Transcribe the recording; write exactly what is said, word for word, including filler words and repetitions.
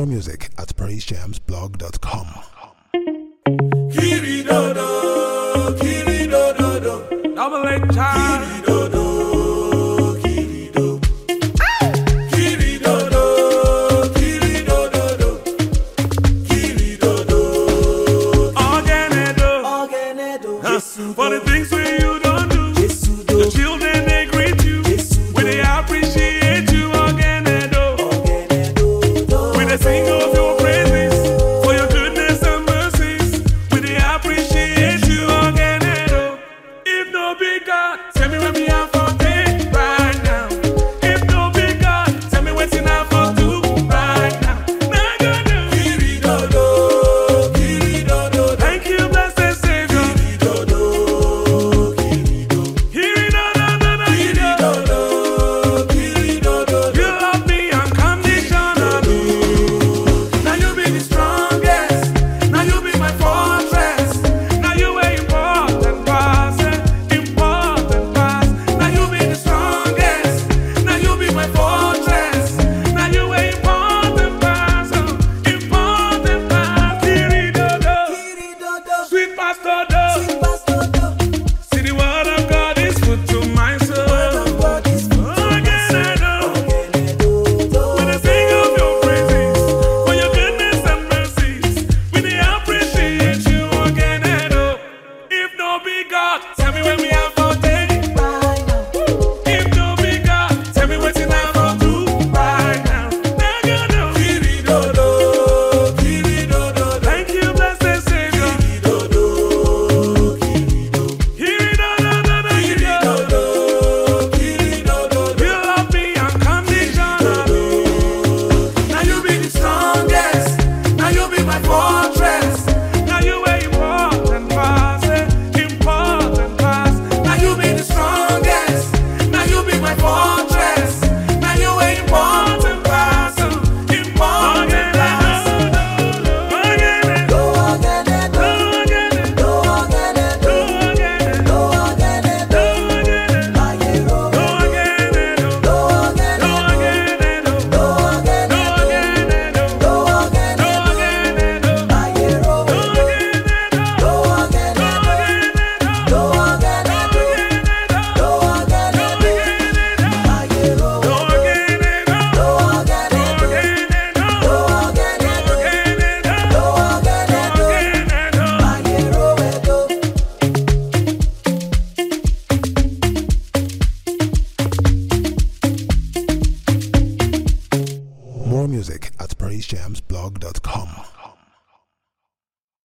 More music at praise jams blog dot com. Kiri dodo, kiri dodo do, double A child. Kiri dodo, kiri do, kiri dodo, kiri dodo do, kiri dodo. Organedo, organedo. For the things we you don't do, the children they greet you, when they appreciate you. Organedo, organedo. When they sing of your praises, for your goodness and mercies, when they appreciate you. Organedo. If no big God, tell me when we are for day right now. If no big God, tell me what's in our for do right now. Now go do. Kiri dodo, kiri dodo. Thank you, blessed Savior. Kiri dodo, kiri do. Kiri dodo, kiri dodo, kiri dodo. You love me unconditionally. Now you be the strongest. Now you be my fortress. Now you are important pass, eh, important pass. Now you be the strongest. Now you be my fortress. Now you are important pass, oh, important pass. Kiri dodo, sweet pastor do. See the word of God is food to my soul. Organedo. When I sing of your praises, for your goodness and mercies, when they appreciate you. Organedo. If no big God, tell me when we have for day. If no big God, tell me what's in our for do right now. Now go do. Kiri dodo, kiri dodo. Thank you, blessed Savior. Kiri dodo, kiri do. Kiri dodo, kiri dodo, kiri dodo. You love me unconditionally. Now you be the strongest. Now you be my fortress. Now you are important pass, eh, important pass. Now you be the strongest. Now you be my fortress. Now you are important pass, oh, important pass. Organedo, organedo, organedo, organedo, organedo, organedo, organedo, organedo, organedo, More music at praise jams blog dot com.